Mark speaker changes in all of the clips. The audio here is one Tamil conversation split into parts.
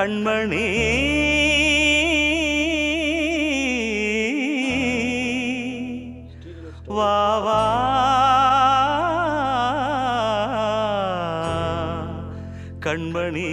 Speaker 1: கண்மணி வா வா கண்மணி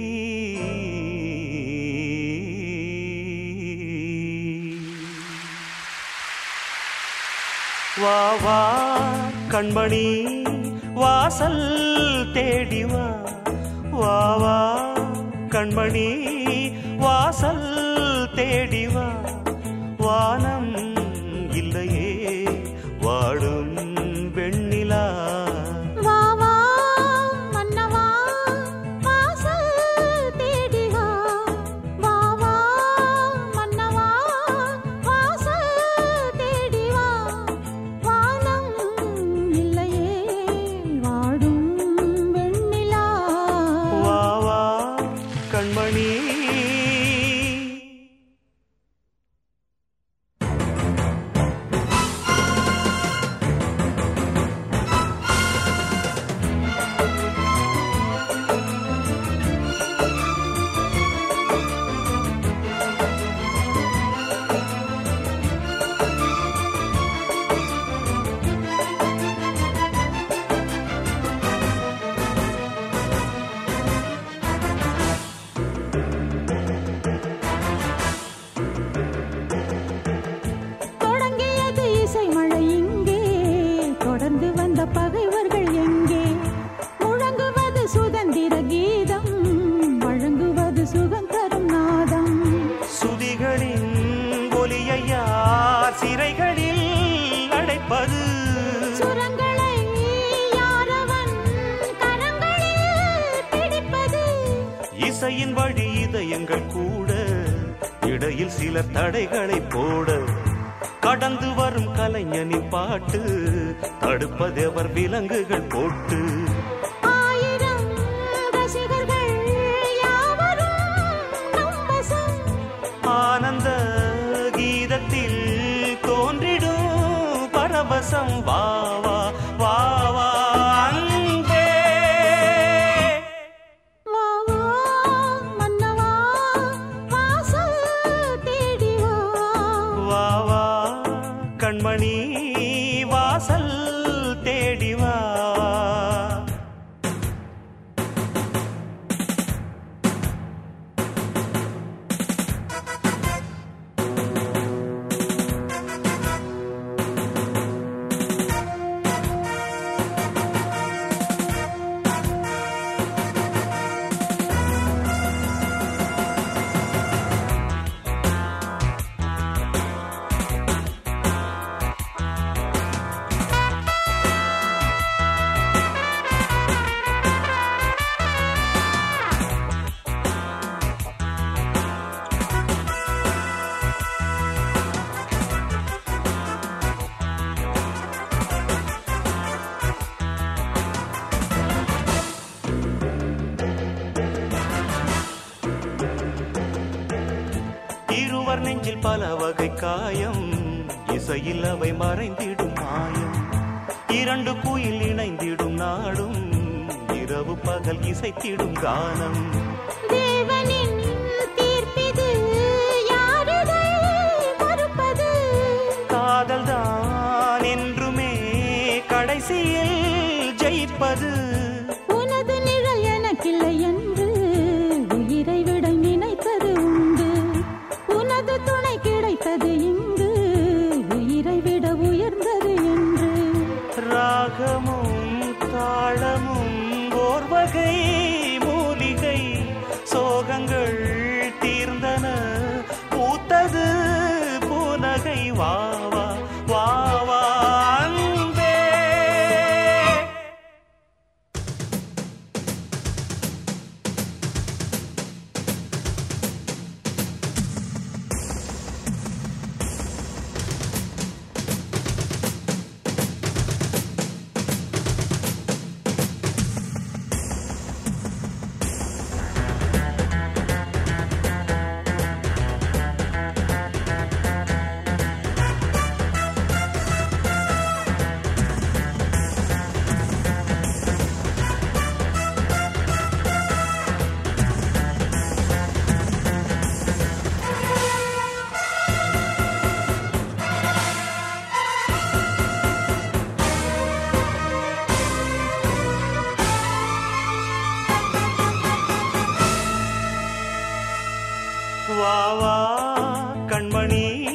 Speaker 1: வா வா கண்மணி வாசல் தேடி வா வா வா கண்மணி வாசல் தேடி வா வானம் இல்லையே வாடும் வெண்ணிலா
Speaker 2: வா வா மன்னவா வாசல் தேடி வா வா வா மன்னவா வாசல் தேடி வா வானம் இல்லையே வாடும் வெண்ணிலா
Speaker 1: வா வா கண்மணி
Speaker 2: பகைவர்கள் எங்கே முழங்குவது சுதந்திர கீதம் வழங்குவது சுகம் தரும் நாதம்
Speaker 1: சுதிகளின் ஒலியை யார் சிறைகளில் அடைப்பது
Speaker 2: சுரங்களை யாரவன் கரங்களில் பிடிப்பது
Speaker 1: இசையின் வழி இதயங்கள் கூட இடையில் சிலர் தடைகளை போட கடந்து வரும் கலைஞனின் பாட்டு தடுப்பதெவர் விலங்குகள் போட்டு
Speaker 2: ஆயிரம் ரசிகர்கள் யாவரும் நம் வசம்
Speaker 1: ஆனந்த கீதத்தில் தோன்றிடும் பரவசம் வா வா வா வா அன்பே
Speaker 2: வா வா மன்னவா வாசல் தேடி வா
Speaker 1: வா வா கண்மணி வாசல் தேடி வா இருவர் நெஞ்சில் பல வகை காயம் இசையில் அவை மறைந்திடும் மாயம் இரண்டு குயில் இணைந்திடும் நாடும் இரவு பகல் இசைத்திடும் கானம்
Speaker 2: தேவனின் தீர்ப்பிது யாரிதை மறுப்பது
Speaker 1: காதல் தான் என்றுமே கடைசியில் ஜெயிப்பது
Speaker 2: உனது நிழல் எனக்கில்லை என்று உயிரை விட நினைத்தது உண்டு உனது துணை கிடைத்தது இங்கு உயிரை விட உயர்ந்தது என்று
Speaker 1: ராகமும் தாளமும் ஓர் வகை மூலிகை சோகங்கள் வா வா கண்மணி